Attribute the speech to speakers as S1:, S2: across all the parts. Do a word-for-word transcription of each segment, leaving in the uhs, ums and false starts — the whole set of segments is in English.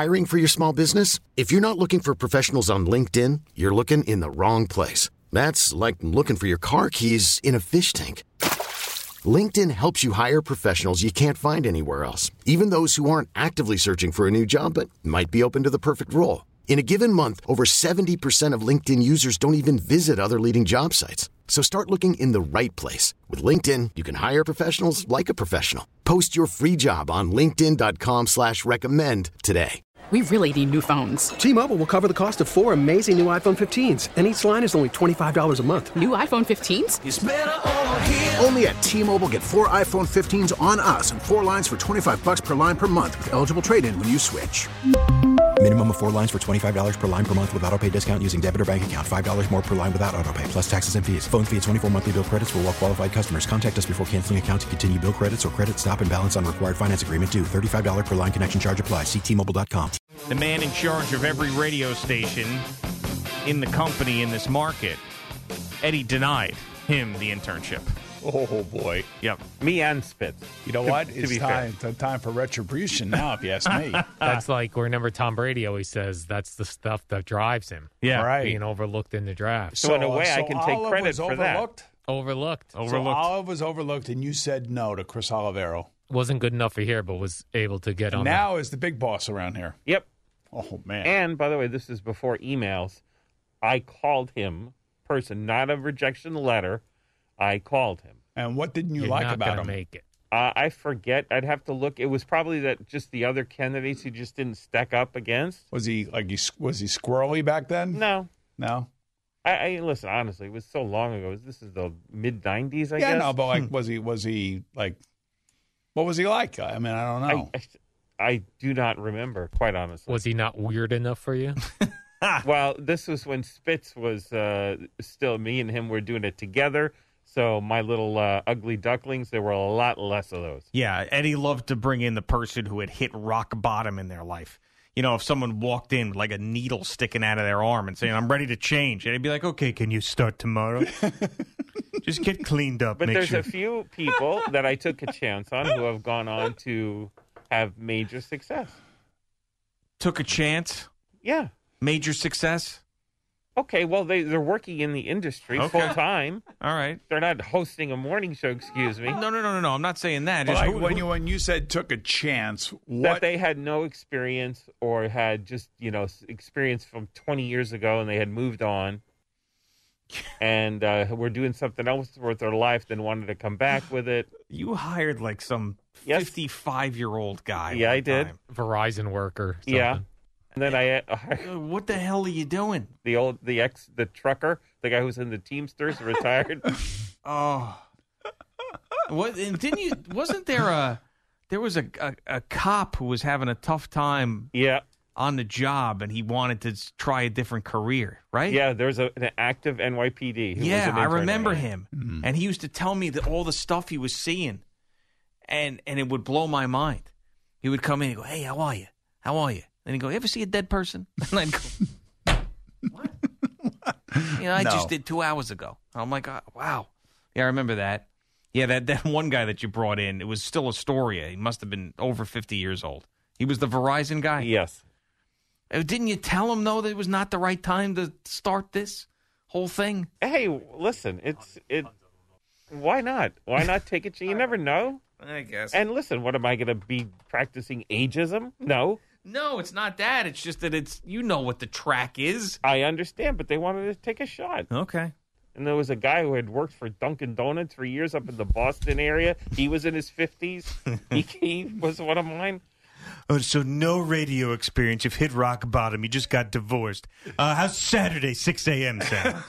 S1: Hiring for your small business? If you're not looking for professionals on LinkedIn, you're looking in the wrong place. That's like looking for your car keys in a fish tank. LinkedIn helps you hire professionals you can't find anywhere else, even those who aren't actively searching for a new job but might be open to the perfect role. In a given month, over seventy percent of LinkedIn users don't even visit other leading job sites. So start looking in the right place. With LinkedIn, you can hire professionals like a professional. Post your free job on linkedin.com slash recommend today.
S2: We really need new phones.
S3: T-Mobile will cover the cost of four amazing new iPhone fifteens, and each line is only twenty-five dollars a month.
S2: New iPhone fifteens?
S4: It's better over here.
S5: Only at T-Mobile, get four iPhone fifteens on us and four lines for twenty-five dollars per line per month with eligible trade-in when you switch.
S6: Minimum of four lines for twenty-five dollars per line per month with autopay discount using debit or bank account. five dollars more per line without autopay, plus taxes and fees. Phone fee at twenty-four monthly bill credits for well-qualified customers. Contact us before canceling account to continue bill credits or credit stop and balance on required finance agreement due. thirty-five dollars per line connection charge applies. See T Mobile dot com.
S7: The man in charge of every radio station in the company in this market, Eddie, denied him the internship.
S8: Oh, boy.
S7: Yep.
S8: Me and Spitz.
S9: You know
S7: to,
S9: what?
S7: to
S9: It's time, t- time for retribution now, if you ask me.
S10: That's like, remember Tom Brady always says that's the stuff that drives him.
S7: Yeah.
S9: Right.
S10: Being overlooked in the draft.
S8: So, in a way,
S9: so
S8: I can take
S9: Olive
S8: credit
S9: was
S8: for
S9: overlooked?
S10: Overlooked.
S9: So
S7: Overlooked.
S9: Olive was overlooked, and you said no to Chris Olivero.
S10: Wasn't good enough for here, but was able to get
S9: And
S10: on
S9: now is the big boss around here.
S8: that. Yep.
S9: Oh, man.
S8: And, by the way, this is before emails. I called him, person, not a rejection letter. I called him.
S9: And what didn't you
S10: You're
S9: like
S10: not
S9: about
S10: gonna
S9: him?
S10: make it.
S8: Uh, I forget. I'd have to look. It was probably that just the other candidates he just didn't stack up against.
S9: Was he like he was he squirrely back then?
S8: No.
S9: No.
S8: I, I listen, honestly, it was so long ago. This is the mid nineties, I
S9: yeah,
S8: guess.
S9: no, but like, was he was he like? What was he like? I mean, I don't know.
S8: I, I, I do not remember, quite honestly.
S10: Was he not weird enough for you?
S8: Well, this was when Spitz was uh, still, me and him were doing it together. So my little uh, ugly ducklings, there were a lot less of those.
S7: Yeah, Eddie loved to bring in the person who had hit rock bottom in their life. You know, if someone walked in with like a needle sticking out of their arm and saying, I'm ready to change, and he'd be like, okay, can you start tomorrow? Just get cleaned up.
S8: But
S7: make
S8: there's
S7: sure.
S8: a few people that I took a chance on who have gone on to have major success.
S7: Took a chance?
S8: Yeah.
S7: Major success?
S8: Okay, well, they, they're working in the industry
S7: Okay.
S8: full time.
S7: All right.
S8: They're not hosting a morning show, excuse me.
S7: No, no, no, no, no. I'm not saying that.
S9: But
S7: Just
S9: like
S7: who-
S9: when
S7: who-
S9: you when you said took a chance,
S8: That
S9: what?
S8: they had no experience or had just, you know, s- experience from twenty years ago and they had moved on and uh, were doing something else with their life, then wanted to come back with it.
S7: You hired like some
S8: Yes.
S7: fifty-five-year-old guy.
S8: Yeah,
S7: one
S8: I did.
S7: time.
S10: Verizon worker. Something.
S8: Yeah. And then I uh,
S7: Uh, What the hell are you doing?
S8: the old the ex the trucker, the guy who's in the Teamsters, retired.
S7: Oh. What? And didn't you? Wasn't there a? There was a, a a cop who was having a tough time
S8: Yeah,
S7: on the job, and he wanted to s- try a different career, right?
S8: yeah. There's a, an active N Y P D. who was
S7: Yeah,
S8: an
S7: I
S8: intern
S7: remember
S8: there.
S7: him,
S9: Mm-hmm.
S7: and he used to tell me that all the stuff he was seeing, and and it would blow my mind. He would come in and go, "Hey, how are you? How are you?" And he'd go, "You ever see a dead person?" And I'd go, "What?" You know, I
S9: No.
S7: just did two hours ago. I'm like, oh, "Wow, yeah, I remember that." Yeah, that that one guy that you brought in, it was still Astoria. He must have been over fifty years old. He was the Verizon guy.
S8: Yes.
S7: Uh, Didn't you tell him though that it was not the right time to start this whole thing?
S8: Hey, listen, it's it. Why not? Why not take it? You never know.
S7: I guess.
S8: And listen, what am I going to be practicing ageism? No,
S7: No, it's not that. It's just that it's, you know what the track is.
S8: I understand, but they wanted to take a shot.
S7: Okay.
S8: And there was a guy who had worked for Dunkin' Donuts for years up in the Boston area. He was in his fifties. he, he was one of mine.
S7: Oh, so no radio experience. You've hit rock bottom. You just got divorced. Uh, how's Saturday, six a.m. sound?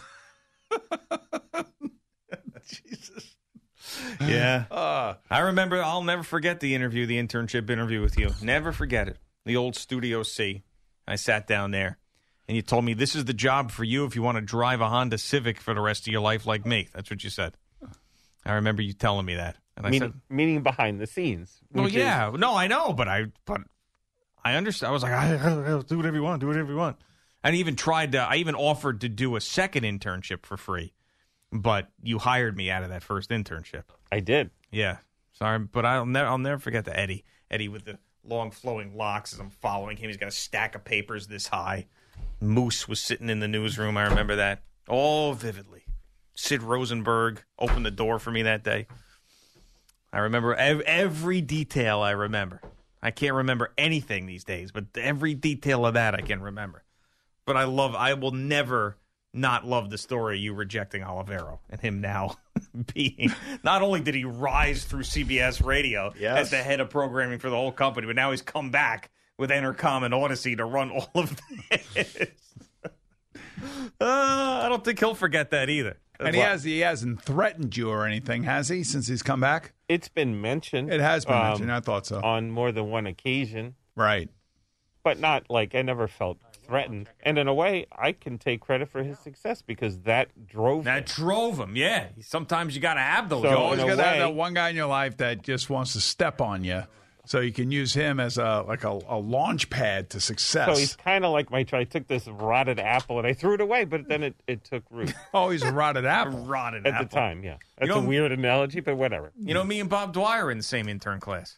S9: Jesus.
S7: Yeah.
S9: Uh,
S7: I remember, I'll never forget the interview, the internship interview with you. Never forget it. The old Studio C. I sat down there, and you told me this is the job for you if you want to drive a Honda Civic for the rest of your life like me. That's what you said. I remember you telling me that. And I
S8: Meaning,
S7: said,
S8: meaning behind the scenes.
S7: well,
S8: which is-
S7: yeah. No, I know, but I but I understand. I was like, I, I, I, do whatever you want. Do whatever you want. I even tried to, I even offered to do a second internship for free, but you hired me out of that first internship.
S8: I did.
S7: Yeah. Sorry, but I'll never I'll never forget the Eddie. Eddie with the long flowing locks as I'm following him. He's got a stack of papers this high. Moose was sitting in the newsroom. I remember that all vividly. Sid Rosenberg opened the door for me that day. I remember ev- every detail I remember. I can't remember anything these days, but every detail of that I can remember. But I love, I will never not love the story of you rejecting Olivero and him now being, not only did he rise through C B S Radio
S9: yes.
S7: as the head of programming for the whole company, but now he's come back with Entercom and Odyssey to run all of this. uh, I don't think he'll forget that either.
S9: And he has he hasn't threatened you or anything, has he, since he's come back?
S8: It's been mentioned.
S9: It has been
S8: um,
S9: mentioned. I thought so.
S8: On more than one occasion.
S9: Right.
S8: But not like I never felt threatened. And in a way, I can take credit for his success because that drove
S7: That
S8: him.
S7: drove him, yeah. Sometimes you got to have those.
S8: So,
S9: You always
S8: in a
S9: got to have
S8: way-
S9: that one guy in your life that just wants to step on you, so you can use him as a like a, a launch pad to success.
S8: So he's kind of like my. I took this rotted apple and I threw it away, but then it, it took root.
S9: Oh, he's a rotted apple.
S7: Rotted
S8: At
S7: apple.
S8: the time, yeah. That's
S7: You know-
S8: a weird analogy, but whatever.
S7: You know, me and Bob Dwyer in the same intern class.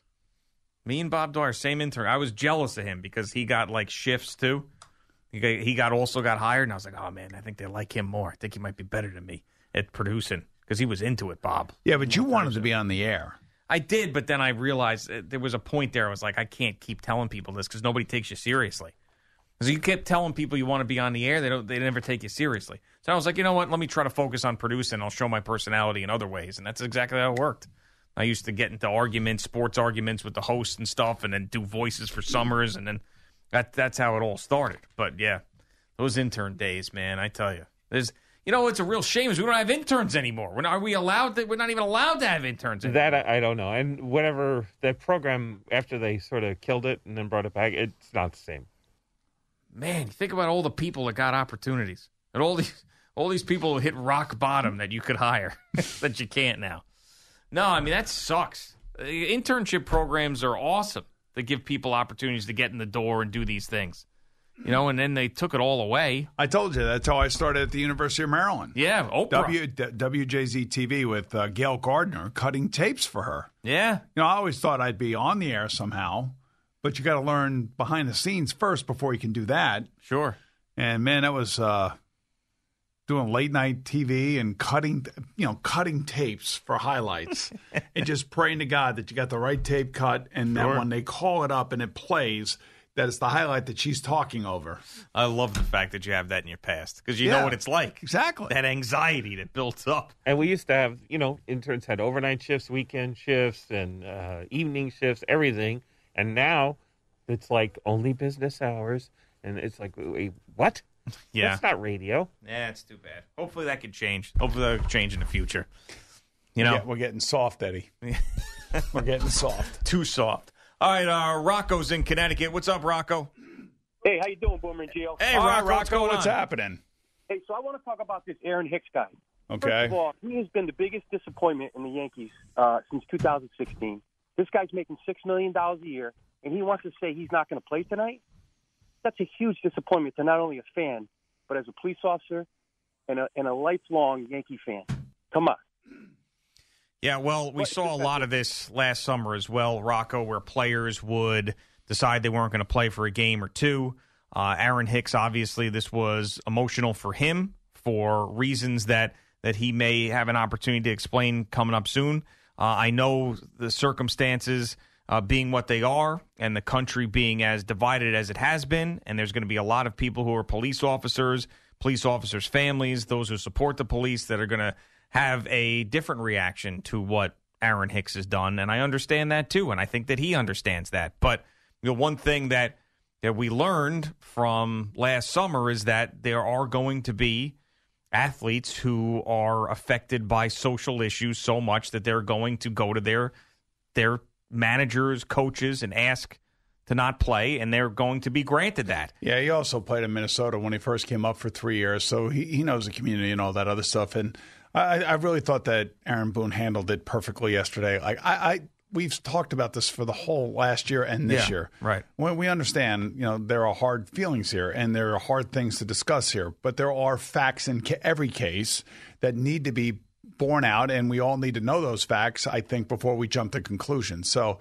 S7: Me and Bob Dwyer, same intern. I was jealous of him because he got like shifts too. He got, he got also got hired, and I was like, oh man, I think they like him more. I think he might be better than me at producing because he was into it, Bob.
S9: Yeah, but you wanted to be on the air.
S7: I did, but then I realized uh, there was a point there. I was like, I can't keep telling people this because nobody takes you seriously. Because you kept telling people you want to be on the air, they don't. They never take you seriously. So I was like, you know what? Let me try to focus on producing. I'll show my personality in other ways, and that's exactly how it worked. I used to get into arguments, sports arguments with the host and stuff, and then do voices for Summers, and then that that's how it all started. But yeah, those intern days, man, I tell you, there's. You know, it's a real shame is we don't have interns anymore. We're not, are we allowed to, we're not even allowed to have interns anymore.
S8: That I, I don't know. And whatever that program after they sort of killed it and then brought it back, it's not the same.
S7: Man, you think about all the people that got opportunities, and all these all these people who hit rock bottom that you could hire that you can't now. No, I mean that sucks. Uh, Internship programs are awesome. They give people opportunities to get in the door and do these things. You know, and then they took it all away.
S9: I told you that's how I started at the University of Maryland.
S7: Yeah, Oprah.
S9: W, D- W J Z T V with uh, Gail Gardner cutting tapes for her.
S7: Yeah.
S9: You know, I always thought I'd be on the air somehow, but you got to learn behind the scenes first before you can do that.
S7: Sure.
S9: And man, that was uh, doing late night T V and cutting, you know, cutting tapes for highlights and just praying to God that you got the right tape cut and
S7: Sure.
S9: that when they call it up and it plays, that it's the highlight that she's talking over.
S7: I love the fact that you have that in your past because you
S9: Yeah,
S7: know what it's like.
S9: Exactly.
S7: That anxiety that builds up.
S8: And we used to have, you know, interns had overnight shifts, weekend shifts, and uh, evening shifts, everything. And now it's like only business hours. And it's like, wait, what?
S7: Yeah.
S8: That's not radio.
S7: Yeah, it's too bad. Hopefully that could change. Hopefully that could change in the future. You know,
S9: Yeah, we're getting soft, Eddie. We're getting soft.
S7: too soft. All right, uh, Rocco's in Connecticut. What's up, Rocco?
S4: Hey, how you doing, Boomer and Gio?
S7: Hey,
S9: All right,
S7: Rocco, what's going
S9: what's
S7: on?
S9: happening?
S4: Hey, so I want to talk about this Aaron Hicks guy.
S9: Okay.
S4: First of all, he has been the biggest disappointment in the Yankees uh, since two thousand sixteen. This guy's making six million dollars a year, and he wants to say he's not going to play tonight? That's a huge disappointment to not only a fan, but as a police officer and a, and a lifelong Yankee fan. Come on.
S7: Yeah, well, we
S4: What-
S7: saw a lot of this last summer as well, Rocco, where players would decide they weren't going to play for a game or two. Uh, Aaron Hicks, obviously, this was emotional for him for reasons that, that he may have an opportunity to explain coming up soon. Uh, I know the circumstances uh, being what they are and the country being as divided as it has been, and there's going to be a lot of people who are police officers, police officers' families, those who support the police that are going to have a different reaction to what Aaron Hicks has done, and I understand that too, and I think that he understands that. But you know, one thing that that we learned from last summer is that there are going to be athletes who are affected by social issues so much that they're going to go to their their managers, coaches, and ask to not play, and they're going to be granted that.
S9: Yeah, he also played in Minnesota when he first came up for three years, so he, he knows the community and all that other stuff. And I, I really thought that Aaron Boone handled it perfectly yesterday. Like I, I, we've talked about this for the whole last year and this
S7: Yeah,
S9: year.
S7: right.
S9: When we understand, you know, there are hard feelings here and there are hard things to discuss here, but there are facts in ca- every case that need to be borne out, and we all need to know those facts, I think, before we jump to conclusions. So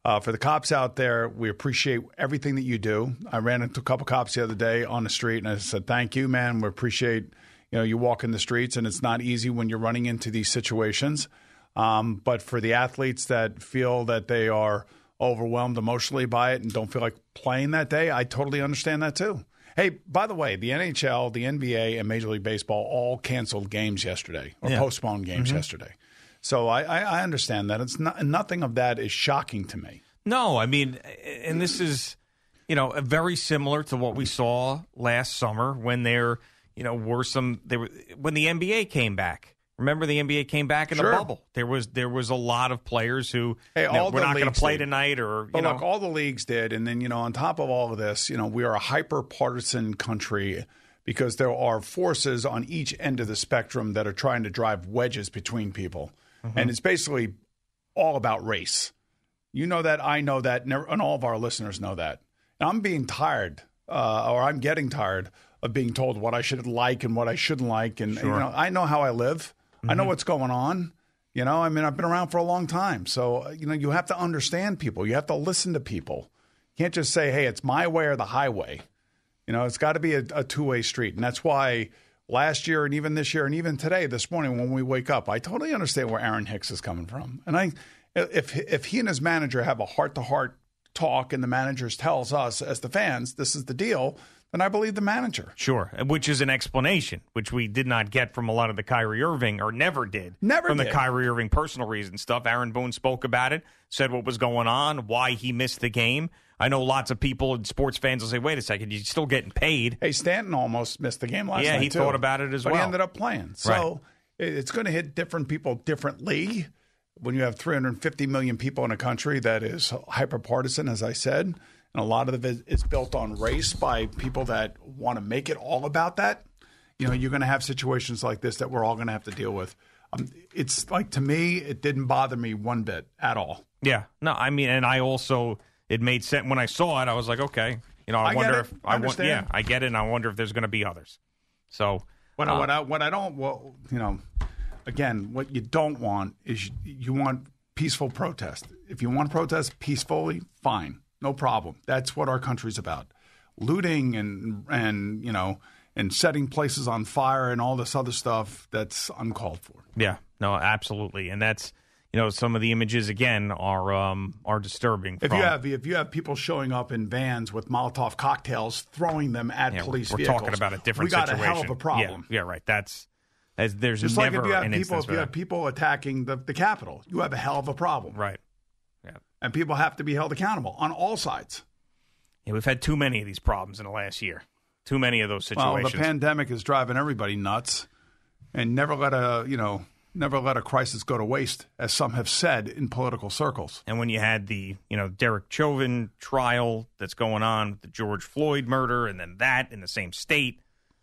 S9: Uh, for the cops out there, we appreciate everything that you do. I ran into a couple cops the other day on the street, and I said, thank you, man. We appreciate you know you walking the streets, and it's not easy when you're running into these situations. Um, but for the athletes that feel that they are overwhelmed emotionally by it and don't feel like playing that day, I totally understand that too. Hey, by the way, the N H L, the N B A, and Major League Baseball all canceled games yesterday or yeah. postponed games mm-hmm. yesterday. So I, I, I understand that. It's not, nothing of that is shocking to me.
S7: No, I mean, and this is, you know, very similar to what we saw last summer when there, you know, were some there were when the N B A came back. Remember, the N B A came back in
S9: sure.
S7: the bubble. There was there was a lot of players who
S9: hey,
S7: you know,
S9: all
S7: we're not going to play
S9: did.
S7: tonight, or you
S9: but
S7: know,
S9: look, all the leagues did, and then you know, on top of all of this, you know, we are a hyper partisan country because there are forces on each end of the spectrum that are trying to drive wedges between people, mm-hmm. and it's basically all about race. You know that, I know that, and all of our listeners know that. And I'm being tired, uh, or I'm getting tired of being told what I should like and what I shouldn't like, and,
S7: sure.
S9: and you know, I know how I live. I know what's going on. You know, I mean, I've been around for a long time. So, you know, you have to understand people. You have to listen to people. You can't just say, hey, it's my way or the highway. You know, it's got to be a, a two-way street. And that's why last year and even this year and even today, this morning when we wake up, I totally understand where Aaron Hicks is coming from. And I, if if he and his manager have a heart-to-heart talk and the manager tells us as the fans, this is the deal, then I believe the manager.
S7: Sure, which is an explanation, which we did not get from a lot of the Kyrie Irving, or never did.
S9: Never
S7: From
S9: did.
S7: the Kyrie Irving personal reason stuff. Aaron Boone spoke about it, said what was going on, why he missed the game. I know lots of people and sports fans will say, wait a second, you're still getting paid.
S9: Hey, Stanton almost missed the game last
S7: yeah,
S9: night,
S7: Yeah, he
S9: too.
S7: thought about it as
S9: but
S7: well.
S9: But he ended up playing. So
S7: right.
S9: it's going to hit different people differently. When you have three hundred fifty million people in a country that is hyper-partisan, as I said, and a lot of it is built on race by people that want to make it all about that, you know, you're going to have situations like this that we're all going to have to deal with. Um, it's like, to me, it didn't bother me one bit at all.
S7: Yeah. No, I mean, and I also, it made sense. When I saw it, I was like, okay, you know, I,
S9: I
S7: wonder
S9: if
S7: I,
S9: I
S7: want,
S9: understand.
S7: yeah, I get it, and I wonder if there's going to be others. So,
S9: What,
S7: uh,
S9: I, what, I, what I don't, well, you know, again, what you don't want is you, you want peaceful protest. If you want to protest peacefully, fine, no problem. That's what our country's about. Looting and, and you know, and setting places on fire and all this other stuff, that's uncalled for.
S7: Yeah, no, absolutely. And that's, you know, some of the images, again, are um, are disturbing.
S9: If
S7: from,
S9: you have if you have people showing up in vans with Molotov cocktails, throwing them at
S7: yeah,
S9: police
S7: we're
S9: vehicles,
S7: talking about a different
S9: we got
S7: situation.
S9: a hell of a problem.
S7: Yeah, yeah right. That's, that's there's
S9: Just
S7: never
S9: like if you have
S7: an
S9: people,
S7: instance
S9: if you
S7: for
S9: have
S7: that.
S9: people attacking the, the Capitol, you have a hell of a problem.
S7: Right. Yeah.
S9: And people have to be held accountable on all sides.
S7: Yeah, we've had too many of these problems in the last year. Too many of those situations.
S9: Well, the pandemic is driving everybody nuts, and never let a you know never let a crisis go to waste, as some have said in political circles.
S7: And when you had the you know Derek Chauvin trial that's going on, the George Floyd murder, and then that in the same state,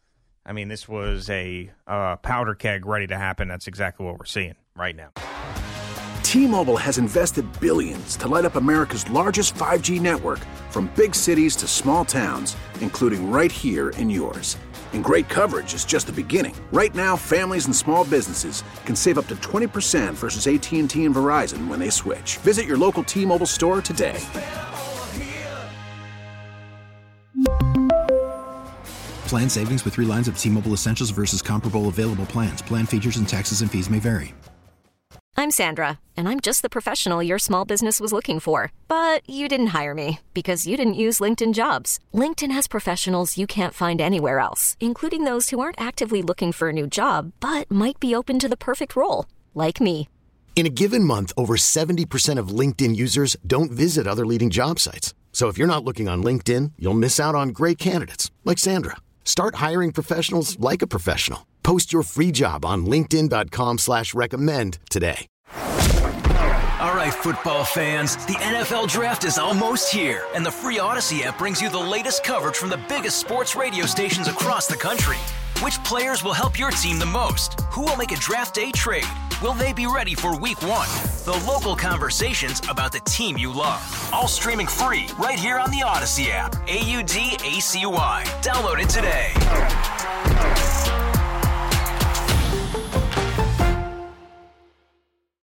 S7: I mean, this was a uh, powder keg ready to happen. That's exactly what we're seeing right now.
S5: T-Mobile has invested billions to light up America's largest five G network, from big cities to small towns, including right here in yours. And great coverage is just the beginning. Right now, families and small businesses can save up to twenty percent versus A T and T and Verizon when they switch. Visit your local T-Mobile store today.
S6: Plan savings with three lines of T-Mobile Essentials versus comparable available plans. Plan features and taxes and fees may vary.
S11: I'm Sandra, and I'm just the professional your small business was looking for. But you didn't hire me because you didn't use LinkedIn Jobs. LinkedIn has professionals you can't find anywhere else, including those who aren't actively looking for a new job, but might be open to the perfect role, like me.
S1: In a given month, over seventy percent of LinkedIn users don't visit other leading job sites. So if you're not looking on LinkedIn, you'll miss out on great candidates like Sandra. Start hiring professionals like a professional. Post your free job on linkedin dot com slash recommend today.
S12: All right, football fans, the N F L Draft is almost here, and the free Odyssey app brings you the latest coverage from the biggest sports radio stations across the country. Which players will help your team the most? Who will make a draft day trade? Will they be ready for week one? The local conversations about the team you love. All streaming free right here on the Odyssey app. A U D A C Y. Download it today.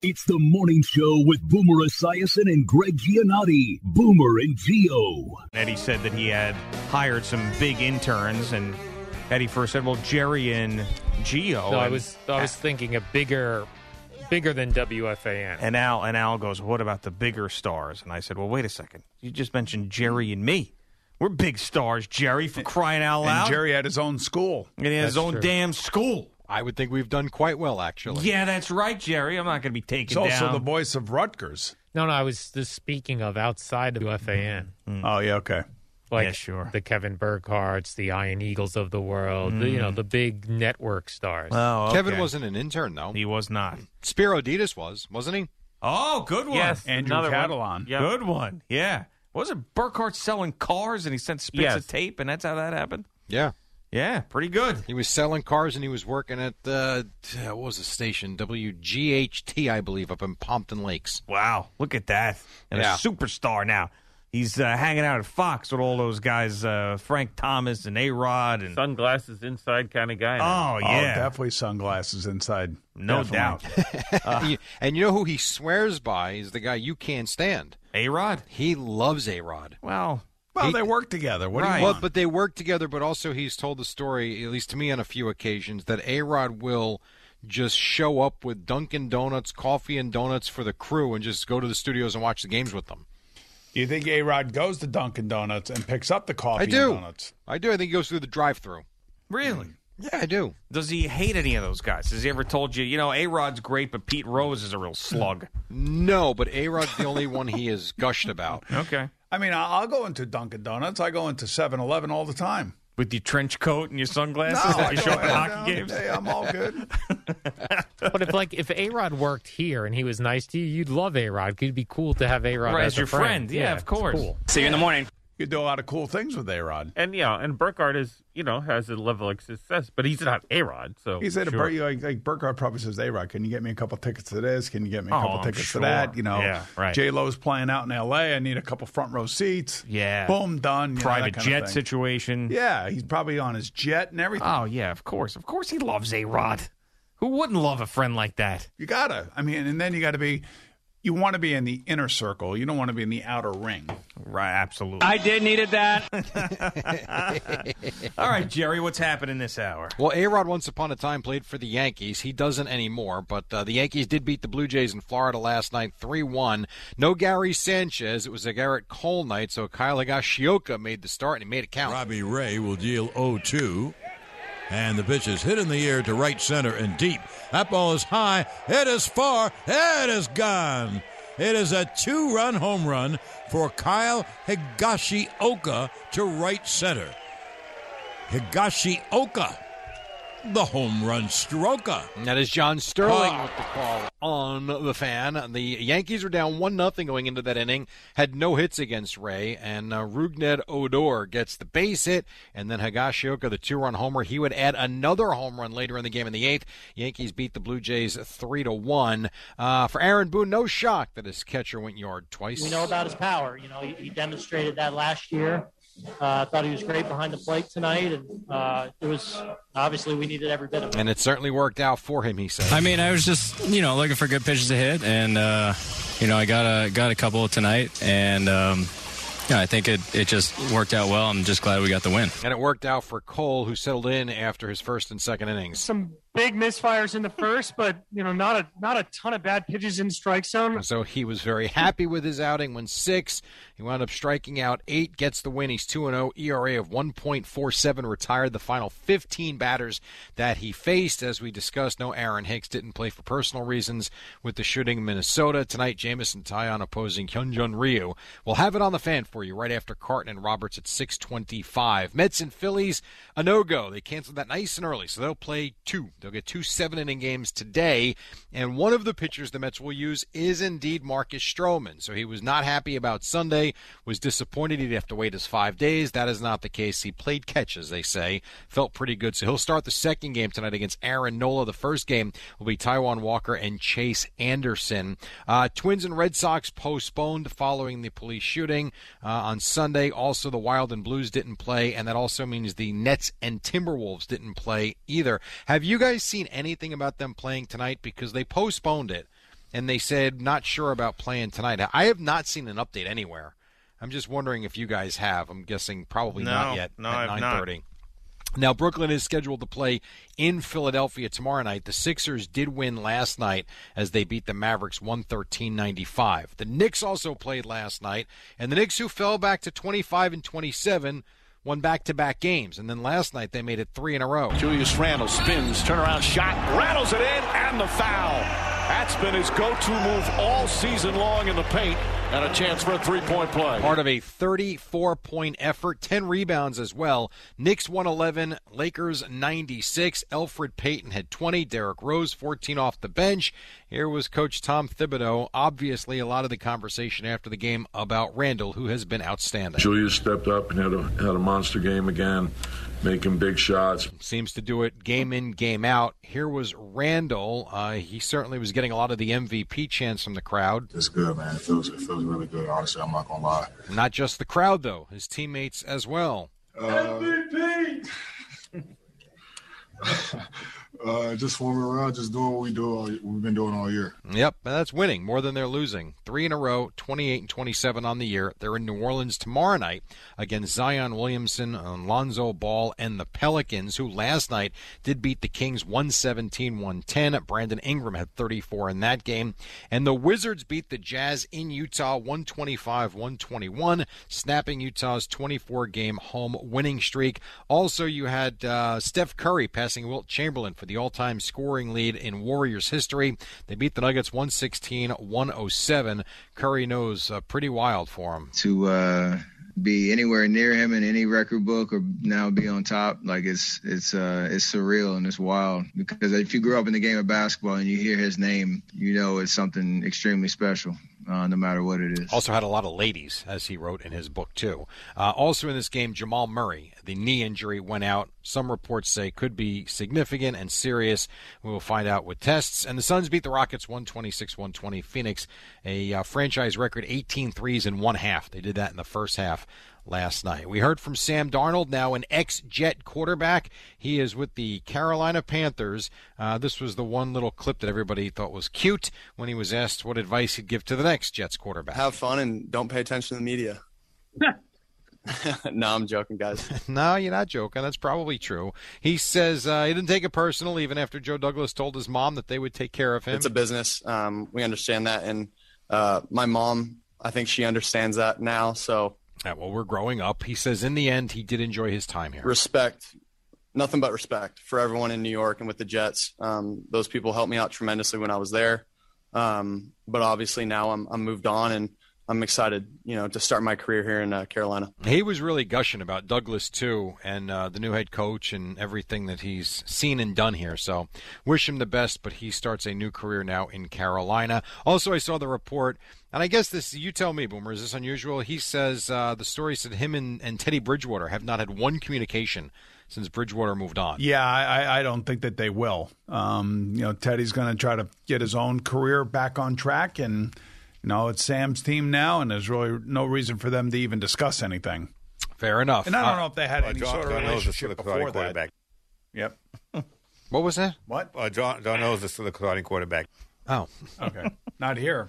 S13: It's the morning show with Boomer Esiason and Greg Giannotti. Boomer and Gio.
S7: Eddie said that he had hired some big interns, and Eddie first said, well, Jerry and Gio.
S10: No,
S7: and,
S10: I was I was thinking a bigger bigger than W F A N.
S7: And Al, and Al goes, what about the bigger stars? And I said, well, wait a second. You just mentioned Jerry and me. We're big stars, Jerry, for crying out loud.
S9: And Jerry had his own school.
S7: And he had his
S14: That's
S7: own
S14: true.
S7: damn school.
S14: I would think we've done quite well, actually.
S7: Yeah, that's right, Jerry. I'm not going to be taken
S9: It's
S7: down.
S9: also the voice of Rutgers.
S10: No, no, I was just speaking of outside of W F A N.
S7: Mm-hmm.
S9: Oh, yeah, okay.
S10: Like
S7: yeah, sure.
S10: the Kevin Burkharts, the Iron Eagles of the world, the, you know, the big network stars.
S7: Oh, okay.
S14: Kevin wasn't an intern, though.
S7: He was not.
S14: Spiro Ditas was, wasn't he?
S7: Oh, good one.
S8: Yes,
S9: Andrew
S8: another
S9: Catalan.
S8: one. Yep.
S7: Good one. Yeah. Wasn't Burkhardt selling cars and he sent spits
S8: Yes.
S7: of tape and that's how that happened?
S14: Yeah.
S7: Yeah, pretty good.
S14: He was selling cars and he was working at, uh, what was the station? W G H T, I believe, up in Pompton Lakes.
S7: Wow, look at that. And
S14: Yeah.
S7: a superstar now. He's uh, hanging out at Fox with all those guys, uh, Frank Thomas and A-Rod. And
S8: Sunglasses inside kind of guy. now.
S7: Oh,
S9: Oh,
S7: yeah.
S9: definitely sunglasses inside.
S7: No
S9: Definitely.
S7: doubt.
S14: and, you, and you know who he swears by is the guy you can't stand.
S7: A-Rod?
S14: He loves A-Rod.
S7: Well,
S9: Well,
S14: He-
S9: they work together. What do
S7: Right.
S9: you
S14: Well,
S9: want?
S14: but they work together, but also he's told the story, at least to me on a few occasions, that A-Rod will just show up with Dunkin' Donuts, coffee and donuts for the crew and just go to the studios and watch the games with them.
S9: Do you think A-Rod goes to Dunkin' Donuts and picks up the coffee
S14: I do.
S9: and donuts?
S14: I do. I think he goes through the drive-thru.
S7: really?
S14: Yeah, I do.
S7: Does he hate any of those guys? Has he ever told you, you know, A-Rod's great, but Pete Rose is a real slug?
S14: No, but A-Rod's the only one he has gushed about.
S7: Okay.
S9: I mean, I- I'll go into Dunkin' Donuts. I go into seven eleven all the time.
S7: With your trench coat and your sunglasses
S9: No,
S7: that
S9: I
S7: you
S9: go
S7: show up at
S9: in,
S7: hockey
S9: I'll
S7: games?
S9: tell you, I'm all good.
S10: But if like if A-Rod worked here and he was nice to you, you'd love A-Rod. It'd be cool to have A-Rod
S7: Right,
S10: as,
S7: as
S10: a
S7: your friend. Yeah, of
S10: it's
S7: course.
S10: Cool.
S2: See you in the morning.
S9: You do a lot of cool things with A-Rod.
S8: And yeah, and Burkhardt is, you know, has a level of success, but he's not A-Rod. So
S9: He said,
S8: sure.
S9: to Bur- like, like Burkhardt probably says, A-Rod, can you get me a couple tickets to this? Can you get me a
S7: Oh,
S9: couple
S7: I'm
S9: tickets
S7: sure.
S9: to that? You know,
S7: Yeah, right.
S9: J-Lo's playing out in L A. I need a couple front row seats.
S7: Yeah.
S9: Boom, done. You know,
S7: Private
S9: that kind of
S7: jet
S9: thing.
S7: situation.
S9: Yeah, he's probably on his jet and everything.
S7: Oh, yeah, of course. Of course he loves A-Rod. Who wouldn't love a friend like that?
S9: You gotta. I mean, and then you got to be. You want to be in the inner circle. You don't want to be in the outer ring.
S7: Right, absolutely.
S2: I did needed that.
S7: All right, Jerry, what's happening this hour?
S14: Well, A-Rod once upon a time played for the Yankees. He doesn't anymore, but uh, the Yankees did beat the Blue Jays in Florida last night three one. No Gary Sanchez. It was a Garrett Cole night, so Kyle Higashioka made the start, and he made it count.
S15: Robbie Ray will deal oh two. And the pitch is hit in the air to right center and deep. That ball is high. It is far. It is gone. It is a two-run home run for Kyle Higashioka to right center. Higashioka, the home run stroker.
S14: And that is John Sterling
S15: Ah.
S14: with the call on the fan. The Yankees were down one nothing going into that inning, had no hits against Ray, and uh, Rougned Odor gets the base hit, and then Higashioka, the two-run homer. He would add another home run later in the game in the eighth. Yankees beat the Blue Jays three to one. Uh, for Aaron Boone, no shock that his catcher went yard twice.
S16: We know about his power. You know, he, he demonstrated that last year. I uh, thought he was great behind the plate tonight, and uh, it was obviously we needed every bit of it.
S14: And it certainly worked out for him, he said.
S17: I mean, I was just, you know, looking for good pitches to hit, and, uh, you know, I got a got a couple tonight, and, um, yeah, I think it, it just worked out well. I'm just glad we got the win.
S14: And it worked out for Cole, who settled in after his first and second innings.
S18: Some big misfires in the first, but you know, not a not a ton of bad pitches in strike zone.
S14: So he was very happy with his outing. Went six. He wound up striking out eight, gets the win. He's two and oh, E R A of one point four seven, retired the final fifteen batters that he faced. As we discussed, no Aaron Hicks, didn't play for personal reasons with the shooting in Minnesota. Tonight, Jamison Taillon opposing Hyunjin Ryu. We'll have it on the fan for you right after Carton and Roberts at six twenty-five. Mets and Phillies, a no-go. They canceled that nice and early, so they'll play two. They'll get two seven-inning games today, and one of the pitchers the Mets will use is indeed Marcus Stroman. So he was not happy about Sunday, was disappointed he'd have to wait his five days. That is not the case. He played catch, as they say, felt pretty good. So he'll start the second game tonight against Aaron Nola. The first game will be Taijuan Walker and Chase Anderson. Uh, Twins and Red Sox postponed following the police shooting uh, on Sunday. Also, the Wild and Blues didn't play, and that also means the Nets and Timberwolves didn't play either. Have you guys seen anything about them playing tonight? Because they postponed it, and they said not sure about playing tonight. I have not seen an update anywhere. I'm just wondering if you guys have. I'm guessing probably
S7: No,
S14: not yet
S7: no,
S14: at
S7: I've
S14: nine thirty. Now, Brooklyn is scheduled to play in Philadelphia tomorrow night. The Sixers did win last night as they beat the Mavericks one thirteen ninety-five. The Knicks also played last night, and the Knicks, who fell back to twenty-five and twenty-seven, won back-to-back games. And then last night they made it three in a row.
S19: Julius Randle spins, turnaround shot, rattles it in, and the foul. That's been his go-to move all season long in the paint, and a chance for a three-point play.
S14: Part of a thirty-four point effort, ten rebounds as well. Knicks one eleven, Lakers ninety-six. Elfrid Payton had twenty, Derrick Rose fourteen off the bench. Here was Coach Tom Thibodeau. Obviously, a lot of the conversation after the game about Randle, who has been outstanding.
S20: Julius stepped up and had a, had a monster game again, making big shots.
S14: Seems to do it game in, game out. Here was Randle. Uh, he certainly was getting a lot of the M V P chants from the crowd.
S21: It's good, man. It feels, it feels really good, honestly. I'm not going to lie.
S14: Not just the crowd, though. His teammates as well.
S21: Uh, M V P! Uh, just swarming around, just doing what we do. All, we've been doing all year.
S14: Yep, that's winning more than they're losing. Three in a row, twenty-eight and twenty-seven on the year. They're in New Orleans tomorrow night against Zion Williamson, Lonzo Ball, and the Pelicans, who last night did beat the Kings one seventeen one ten. Brandon Ingram had thirty-four in that game. And the Wizards beat the Jazz in Utah one twenty-five one twenty-one, snapping Utah's twenty-four game home winning streak. Also, you had uh, Steph Curry passing Wilt Chamberlain for the all-time scoring lead in Warriors history. They beat the Nuggets one sixteen one oh seven. Curry knows uh, pretty wild for him.
S22: To uh, be anywhere near him in any record book or now be on top, like it's it's uh, it's surreal and it's wild. Because if you grew up in the game of basketball and you hear his name, you know it's something extremely special. Uh, no matter what it is.
S14: Also had a lot of ladies, as he wrote in his book, too. Uh, also in this game, Jamal Murray. The knee injury went out. Some reports say could be significant and serious. We will find out with tests. And the Suns beat the Rockets one twenty-six one twenty. Phoenix, a uh, franchise record, eighteen threes in one half. They did that in the first half last night. We heard from Sam Darnold, now an ex-Jet quarterback. He is with the Carolina Panthers. Uh, this was the one little clip that everybody thought was cute when he was asked what advice he'd give to the next Jets quarterback.
S23: Have fun and don't pay attention to the media. No, I'm joking, guys.
S14: No, you're not joking. That's probably true. He says uh, he didn't take it personal, even after Joe Douglas told his mom that they would take care of him.
S23: It's a business. Um, we understand that. And uh, my mom, I think she understands that now. So,
S14: yeah, well, we're growing up. He says in the end, he did enjoy his time here.
S23: Respect. Nothing but respect for everyone in New York and with the Jets. Um, those people helped me out tremendously when I was there. Um, but obviously now I'm, I'm moved on and I'm excited, you know, to start my career here in uh, Carolina.
S14: He was really gushing about Douglas, too, and uh, the new head coach and everything that he's seen and done here. So wish him the best, but he starts a new career now in Carolina. Also, I saw the report, and I guess this, you tell me, Boomer, is this unusual? He says, uh, the story said him and, and Teddy Bridgewater have not had one communication since Bridgewater moved on.
S9: Yeah, I, I don't think that they will. Um, you know, Teddy's going to try to get his own career back on track, and you know, it's Sam's team now, and there's really no reason for them to even discuss anything.
S14: Fair enough.
S9: And I don't
S14: uh,
S9: know if they had
S24: uh,
S9: any
S24: John,
S9: sort of
S24: John
S9: relationship
S24: knows
S9: before that.
S24: quarterback.
S9: Yep.
S14: What was that?
S9: What?
S24: Uh, John, John knows is the starting quarterback.
S14: Oh.
S9: Okay. Not here.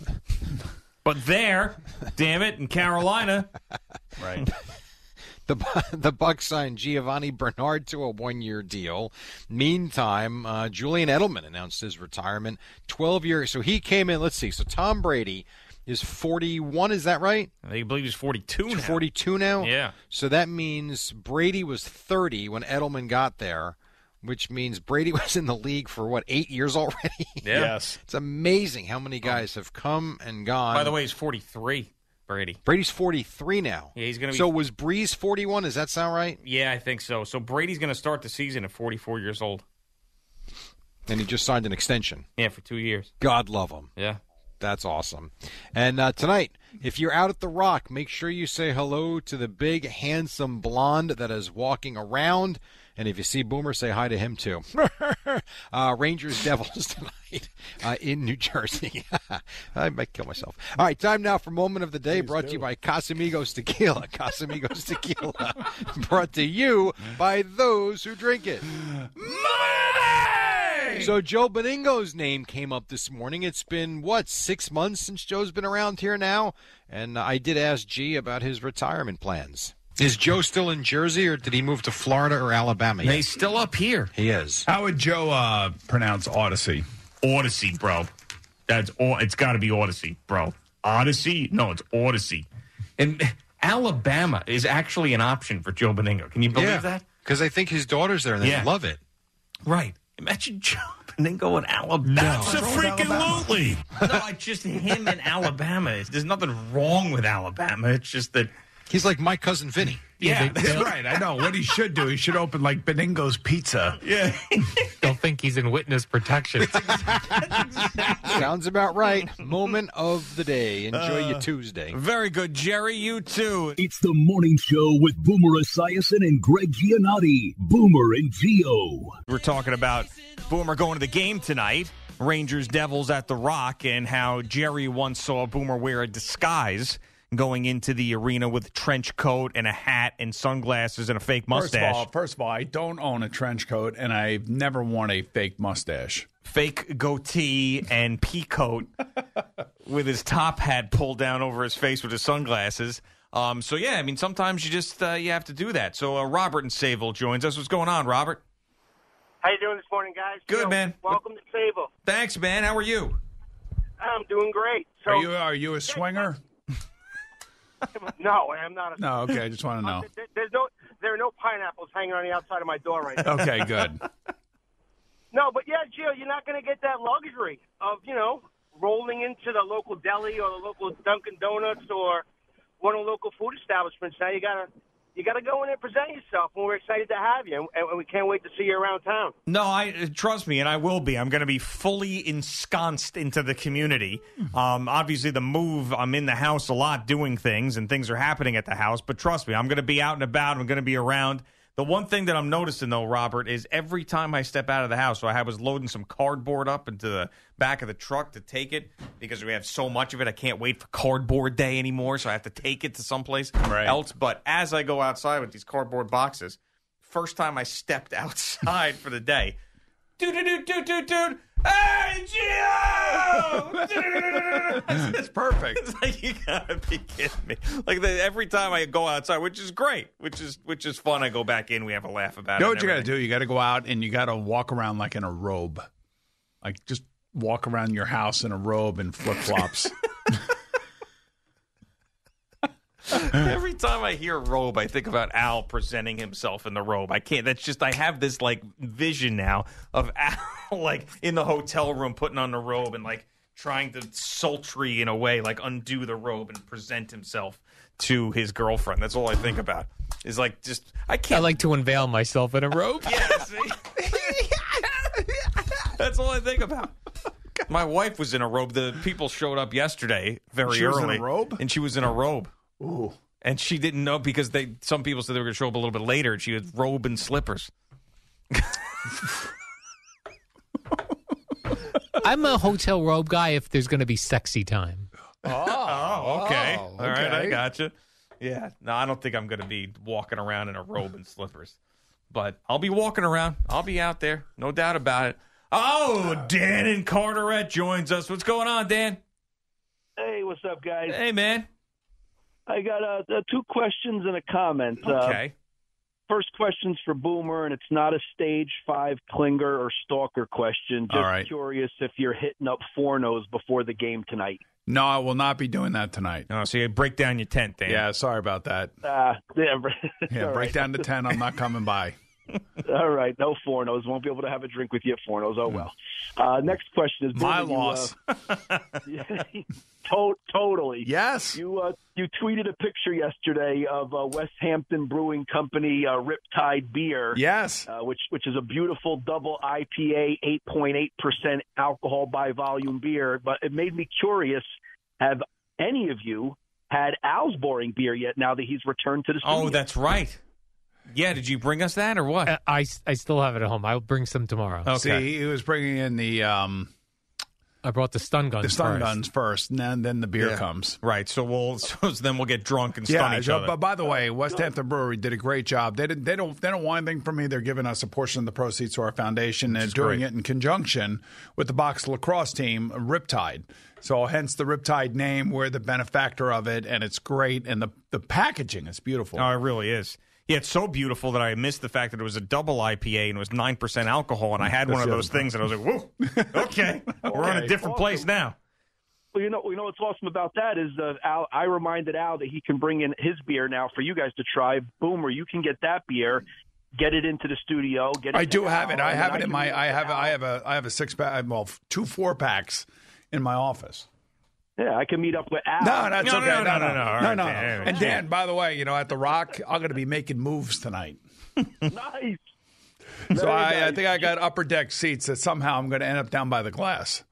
S7: But there, damn it, in Carolina.
S9: Right.
S14: The the Bucs signed Giovanni Bernard to a one-year deal. Meantime, uh, Julian Edelman announced his retirement. twelve years. So he came in, let's see. So Tom Brady is forty-one, is that right?
S7: I believe he's forty-two now.
S14: forty-two now?
S7: Yeah.
S14: So that means Brady was thirty when Edelman got there, which means Brady was in the league for, what, eight years already?
S7: Yeah.
S9: Yes.
S14: It's amazing how many guys have come and gone.
S7: By the way, he's forty-three. Brady.
S14: Brady's forty-three now.
S7: Yeah, he's going to be.
S14: So was Breeze forty-one? Does that sound right?
S7: Yeah, I think so. So Brady's going to start the season at forty-four years old.
S14: And he just signed an extension.
S7: Yeah, for two years.
S14: God love him.
S7: Yeah.
S14: That's awesome. And uh, tonight, if you're out at the Rock, make sure you say hello to the big, handsome blonde that is walking around. And if you see Boomer, say hi to him, too. uh, Rangers Devils tonight uh, in New Jersey. I might kill myself. All right, time now for Moment of the Day,
S9: Please
S14: brought
S9: do.
S14: to you by Casamigos Tequila. Casamigos Tequila, brought to you by those who drink it.
S7: Money!
S9: Hey!
S14: So Joe Beningo's name came up this morning. It's been, what, six months since Joe's been around here now? And I did ask G about his retirement plans. Is Joe still in Jersey, or did he move to Florida or Alabama yet?
S3: He's still up here.
S14: He is.
S4: How would Joe uh, pronounce Odyssey?
S3: Odyssey, bro. That's all. It's got to be Odyssey, bro. Odyssey? No, it's Odyssey. And Alabama is actually an option for Joe Beningo. Can you believe
S14: yeah,
S3: that?
S14: Because I think his daughter's there and they
S3: Yeah.
S14: love it.
S3: Right. Imagine Joe Beningo in Alabama.
S4: That's a freaking lootly.
S3: No, I just him in Alabama. There's nothing wrong with Alabama. It's just that
S14: he's like my cousin Vinny.
S4: Yeah, that's right. I know. What he should do, he should open like Beningo's Pizza.
S3: Yeah.
S10: They'll think he's in witness protection.
S14: Sounds about right. Moment of the day. Enjoy
S3: Uh,
S14: your Tuesday.
S7: Very good, Jerry. You too.
S13: It's the morning show with Boomer Esiason and Greg Giannotti. Boomer and Gio.
S7: We're talking about Boomer going to the game tonight, Rangers Devils at the Rock, and how Jerry once saw Boomer wear a disguise going into the arena with a trench coat and a hat and sunglasses and a fake mustache.
S9: First of all, first of all, I don't own a trench coat, and I've never worn a fake mustache.
S7: Fake goatee and pea coat with his top hat pulled down over his face with his sunglasses. Um, so, yeah, I mean, sometimes you just uh, you have to do that. So uh, Robert in Sayville joins us. What's going on, Robert?
S5: How you doing this morning, guys?
S7: Good,
S5: Yo,
S7: man.
S5: Welcome to Sayville.
S7: Thanks, man. How are you?
S5: I'm doing great. So,
S9: Are you are you a swinger?
S5: No, I'm not a
S9: No, okay. I just want to know.
S5: There- There's no, there are no pineapples hanging on the outside of my door right now.
S9: Okay, good.
S5: No, but yeah, Gio, you're not going to get that luxury of, you know, rolling into the local deli or the local Dunkin' Donuts or one of the local food establishments. Now you got to you got to go in and present yourself, and we're excited to have you, and, and we can't wait to see you around town.
S7: No, I uh, trust me, and I will be. I'm going to be fully ensconced into the community. Um, obviously, the move, I'm in the house a lot doing things, and things are happening at the house. But trust me, I'm going to be out and about. I'm going to be around. The one thing that I'm noticing, though, Robert, is every time I step out of the house, so I was loading some cardboard up into the back of the truck to take it because we have so much of it. I can't wait for cardboard day anymore, so I have to take it to someplace
S9: Right.
S7: else. But as I go outside with these cardboard boxes, first time I stepped outside for the day, dude, dude, dude, dude, dude, dude, hey, Gio!
S9: It's perfect.
S7: It's like, you gotta be kidding me. Like the, every time I go outside, which is great, which is which is fun. I go back in, we have a laugh about
S9: You know
S7: it.
S9: what you got to do? You got to go out and you got to walk around like in a robe. Like just walk around your house in a robe and flip flops.
S7: Every time I hear robe, I think about Al presenting himself in the robe. I can't. That's just, I have this like vision now of Al like in the hotel room putting on the robe and like trying to sultry in a way, like undo the robe and present himself to his girlfriend. That's all I think about. Is like just I can't.
S10: I like to unveil myself in a robe.
S7: Yeah, see? That's all I think about. My wife was in a robe. The people showed up yesterday very
S9: She was
S7: early.
S9: in a robe?
S7: And she was in a robe.
S9: Ooh.
S7: And she didn't know because they some people said they were going to show up a little bit later, and she had robe and slippers.
S10: I'm a hotel robe guy if there's going to be sexy time.
S7: Oh, okay.
S9: Oh,
S7: All right, I
S9: okay.
S7: gotcha. Yeah. No, I don't think I'm going to be walking around in a robe and slippers. But I'll be walking around. I'll be out there. No doubt about it. Oh, Dan and Carteret joins us. What's going on, Dan?
S6: Hey, what's up, guys?
S7: Hey, man.
S6: I got uh, uh, two questions and a comment.
S7: Okay.
S6: Uh, first question's for Boomer, and it's not a stage five clinger or stalker question. Just
S9: All right.
S6: curious if you're hitting up Fornos before the game tonight.
S9: No, I will not be doing that tonight.
S7: Oh, so you break down your tent, Dan.
S9: Yeah, sorry about that.
S6: Uh, yeah,
S9: Yeah,
S6: all
S9: break
S6: right.
S9: down to ten. I'm not coming by.
S6: All right, no Fornos. Won't be able to have a drink with you at Fornos. Oh, well. Uh, next question is
S9: My
S6: Boomer, you,
S9: loss.
S6: uh, to- totally.
S9: Yes.
S6: You uh, you tweeted a picture yesterday of uh, West Hampton Brewing Company uh, Riptide beer.
S9: Yes.
S6: Uh, which which is a beautiful double I P A, eight point eight percent alcohol by volume beer. But it made me curious, have any of you had Al's Boring beer yet now that he's returned to the studio?
S7: Oh, that's right. Yeah, did you bring us that or what?
S10: Uh, I, I still have it at home. I'll bring some tomorrow.
S7: Okay.
S9: See, he was bringing in the um,
S10: I brought the stun guns
S9: The stun
S10: first.
S9: guns first, and then, then the beer
S7: Yeah.
S9: comes.
S7: Right. So we'll so then we'll get drunk and stun
S9: Yeah,
S7: each
S9: so-
S7: other.
S9: but by the way, West Hampton Brewery did a great job. They didn't. They don't. They don't want anything from me. They're giving us a portion of the proceeds to our foundation, and doing
S7: great.
S9: it in conjunction with the box lacrosse team, Riptide. So hence the Riptide name. We're the benefactor of it, and it's great. And the the packaging is beautiful.
S7: Oh, it really is. Yeah, it's so beautiful that I missed the fact that it was a double I P A and it was nine percent alcohol, and I had one of those things, and I was like, whoa, okay, we're in a different place now.
S6: Well, you know, you know what's awesome about that is uh, Al. I reminded Al that he can bring in his beer now for you guys to try. Boomer, you can get that beer, get it into the studio. Get it
S9: I do
S6: to
S9: have
S6: Al,
S9: it. I
S6: and
S9: have
S6: then
S9: it in
S6: can
S9: my.
S6: bring
S9: I
S6: to
S9: have.
S6: Al.
S9: I have a. I have a six pack. Well, two four packs in my office.
S6: Yeah, I can meet up with Al.
S9: No, that's
S7: No,
S9: okay.
S7: no, no,
S9: no,
S7: no, no. All
S9: no,
S7: right,
S9: no.
S7: Dan.
S9: And Dan, by the way, you know, at the Rock, I'm going to be making moves tonight.
S6: Nice.
S9: So
S6: Very
S9: I, I
S6: nice.
S9: think I got upper deck seats that somehow I'm going to end up down by the glass.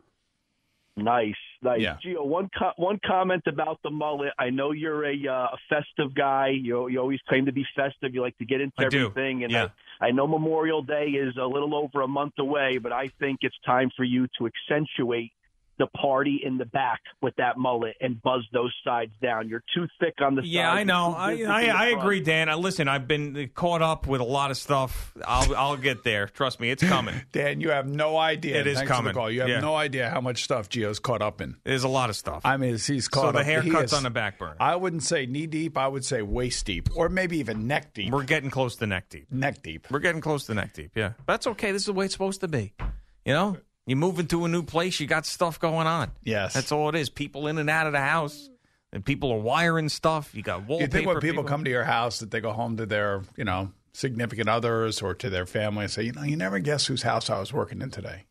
S6: Nice, nice.
S9: Yeah.
S6: Gio, one co- one comment about the mullet. I know you're a, uh, a festive guy. You you always claim to be festive. You like to get into
S7: I do.
S6: everything. And
S7: Yeah.
S6: I, I know Memorial Day is a little over a month away, but I think it's time for you to accentuate the party in the back with that mullet and buzz those sides down. You're too thick on the
S7: Yeah,
S6: sides.
S7: I know.
S6: You're too
S7: I
S6: big
S7: I,
S6: in the
S7: I
S6: front.
S7: agree, Dan. I, listen, I've been caught up with a lot of stuff. I'll I'll get there. Trust me, it's coming.
S9: Dan, you have no idea.
S7: It is
S9: Thanks for the
S7: coming.
S9: call. You have
S7: Yeah.
S9: no idea how much stuff Gio's caught up in.
S7: There's a lot of stuff.
S9: I mean, he's caught
S7: So
S9: up.
S7: the
S9: he
S7: haircut's
S9: is-
S7: on the back burner.
S9: I wouldn't say knee deep. I would say waist deep, or maybe even neck deep.
S7: We're getting close to neck deep.
S9: Neck deep.
S7: We're getting close to neck deep. Yeah, that's okay. This is the way it's supposed to be. You know, you move into a new place, you got stuff going on.
S9: Yes,
S7: that's all it is. People in and out of the house, and people are wiring stuff. You got wallpaper.
S9: You think when people, come to your house that they go home to their, you know, significant others or to their family and say, you know, you never guess whose house I was working in today.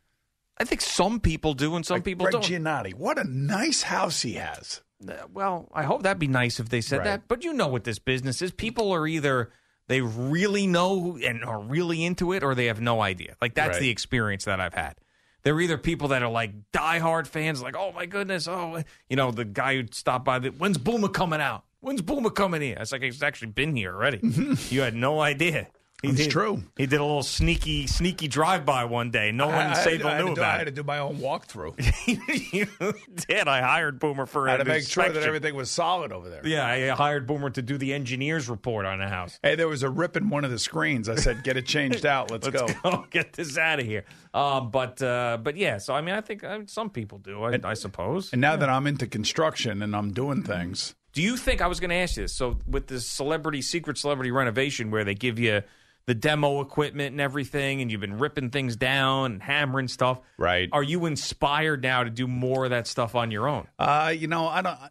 S7: I think some people do, and some
S9: like
S7: people
S9: Greg
S7: don't.
S9: Giannotti, what a nice house he has.
S7: Uh, Well, I hope that'd be nice if they said
S9: Right.
S7: that. But you know what this business is. People are either they really know and are really into it, or they have no idea. Like that's
S9: Right.
S7: the experience that I've had. They're either people that are like diehard fans, like, oh my goodness, oh, you know, the guy who stopped by, the, when's Boomer coming out? When's Boomer coming here? It's like he's actually been here already. You had no idea. He
S9: It's
S7: did,
S9: true.
S7: He did a little sneaky, sneaky drive by one day. No one
S9: I,
S7: in
S9: I, had to-
S7: Sayville
S9: I had
S7: knew
S9: to do, I
S7: about
S9: had to
S7: it.
S9: do my own walkthrough.
S7: You did. I hired Boomer for
S9: I had
S7: an
S9: to make sure that
S7: inspection.
S9: everything was solid over there.
S7: Yeah, I hired Boomer to do the engineer's report on the house.
S9: Hey, there was a rip in one of the screens. I said, get it changed out. Let's,
S7: Let's
S9: go.
S7: go. Get this out of here. Um, but uh, but yeah, so I mean, I think uh, some people do. I, I suppose.
S9: And now that I'm into construction and I'm doing things.
S7: Do you think I was going to ask you this? So with this celebrity, secret celebrity renovation, where they give you the demo equipment and everything, and you've been ripping things down and hammering stuff,
S9: right?
S7: Are you inspired now to do more of that stuff on your own?
S9: Uh, you know, I don't.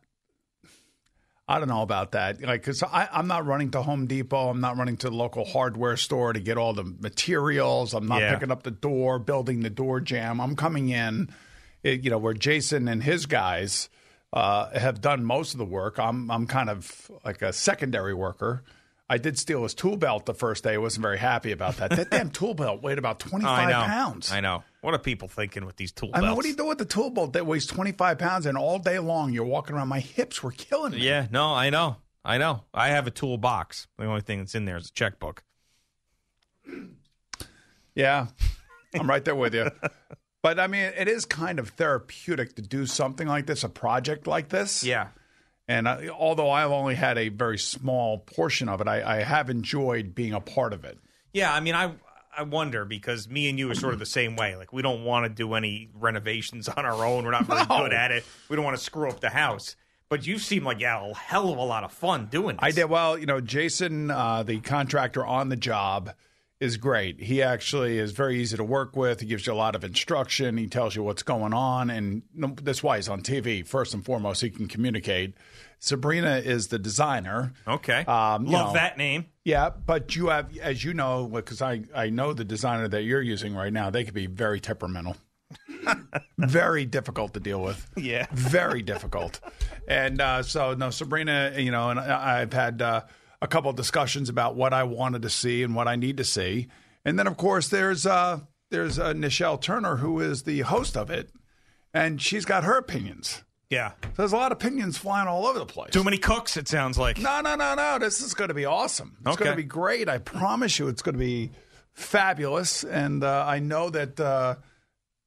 S9: I don't know about that. Like, because I'm not running to Home Depot. I'm not running to the local hardware store to get all the materials. I'm not
S7: Yeah.
S9: picking up the door, building the door jamb. I'm coming in, it, you know, where Jason and his guys uh, have done most of the work. I'm I'm kind of like a secondary worker. I did steal his tool belt the first day. I wasn't very happy about that. That damn tool belt weighed about twenty-five
S7: I know.
S9: pounds.
S7: I know. What are people thinking with these tool
S9: I
S7: belts?
S9: mean, what do you do with the tool belt that weighs twenty-five pounds and all day long you're walking around? My hips were killing me.
S7: Yeah, no, I know. I know. I have a toolbox. The only thing that's in there is a checkbook.
S9: Yeah, I'm right there with you. But, I mean, it is kind of therapeutic to do something like this, a project like this.
S7: Yeah.
S9: And I, although I've only had a very small portion of it, I, I have enjoyed being a part of it.
S7: Yeah, I mean, I I wonder because me and you are sort of the same way. Like, we don't want to do any renovations on our own. We're not very
S9: No.
S7: good at it. We don't want to screw up the house. But you seem like you had a hell of a lot of fun doing this.
S9: I did. Well, you know, Jason, uh, the contractor on the job, is great. He actually is very easy to work with. He gives you a lot of instruction. He tells you what's going on. And that's why he's on T V. First and foremost, he can communicate. Sabrina is the designer.
S7: Okay.
S9: Um, you
S7: Love
S9: know,
S7: that name.
S9: Yeah, but you have, as you know, because I, I know the designer that you're using right now, they can be very temperamental. Very difficult to deal with.
S7: Yeah.
S9: Very difficult. And uh, so, no, Sabrina, you know, and I, I've had uh, a couple of discussions about what I wanted to see and what I need to see. And then, of course, there's uh, there's uh, Nichelle Turner, who is the host of it, and she's got her opinions.
S7: Yeah.
S9: So there's a lot of opinions flying all over the place.
S7: Too many cooks, it sounds like.
S9: No, no, no, no. This is going to be awesome. It's
S7: Okay.
S9: going to be great. I promise you it's going to be fabulous. And uh, I know that uh,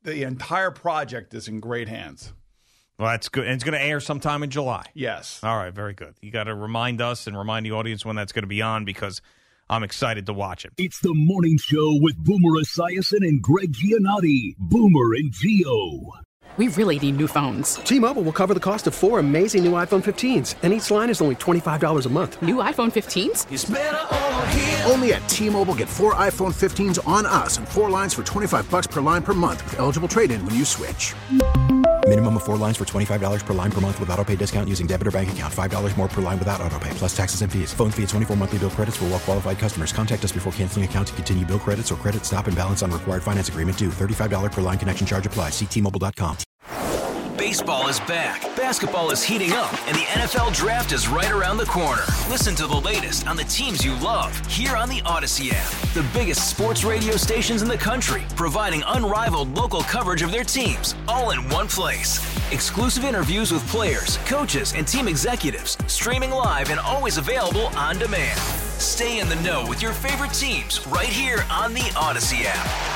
S9: the entire project is in great hands.
S7: Well, that's good. And it's going to air sometime in July.
S9: Yes.
S7: All right, very good. You got to remind us and remind the audience when that's going to be on because I'm excited to watch it.
S13: It's the morning show with Boomer Esiason and Greg Giannotti. Boomer and Gio.
S2: We really need new phones.
S1: T-Mobile will cover the cost of four amazing new iPhone fifteens, and each line is only twenty-five dollars a month.
S2: New iPhone fifteens?
S1: It's better over here.
S8: Only at T-Mobile, get four iPhone fifteens on us and four lines for twenty-five dollars per line per month with eligible trade-in when you switch.
S11: Minimum of four lines for twenty-five dollars per line per month with autopay discount using debit or bank account. five dollars more per line without autopay, plus taxes and fees. Phone fee at twenty-four monthly bill credits for well-qualified customers. Contact us before canceling account to continue bill credits or credit stop and balance on required finance agreement due. thirty-five dollars per line connection charge applies. See T Mobile dot com.
S12: Baseball is back, basketball is heating up, and the N F L Draft is right around the corner. Listen to the latest on the teams you love here on the Odyssey app. The biggest sports radio stations in the country, providing unrivaled local coverage of their teams, all in one place. Exclusive interviews with players, coaches, and team executives, streaming live and always available on demand. Stay in the know with your favorite teams right here on the Odyssey app.